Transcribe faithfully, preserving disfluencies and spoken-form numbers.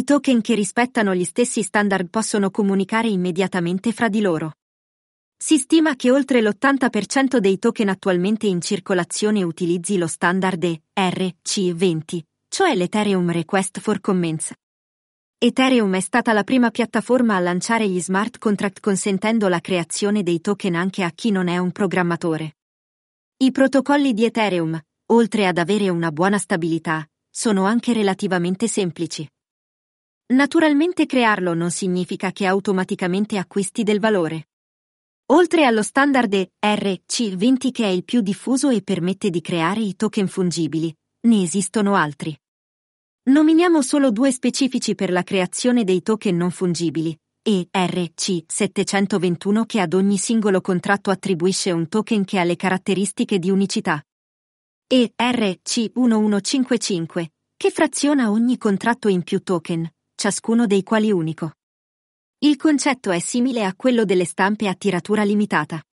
I token che rispettano gli stessi standard possono comunicare immediatamente fra di loro. Si stima che oltre l'ottanta per cento dei token attualmente in circolazione utilizzi lo standard E R C venti, cioè l'Ethereum Request for Comments. Ethereum è stata la prima piattaforma a lanciare gli smart contract consentendo la creazione dei token anche a chi non è un programmatore. I protocolli di Ethereum, oltre ad avere una buona stabilità, sono anche relativamente semplici. Naturalmente crearlo non significa che automaticamente acquisti del valore. Oltre allo standard E R C venti che è il più diffuso e permette di creare i token fungibili, ne esistono altri. Nominiamo solo due specifici per la creazione dei token non fungibili, E R C settecentoventuno che ad ogni singolo contratto attribuisce un token che ha le caratteristiche di unicità. E R C millecentocinquantacinque, che fraziona ogni contratto in più token, ciascuno dei quali unico. Il concetto è simile a quello delle stampe a tiratura limitata.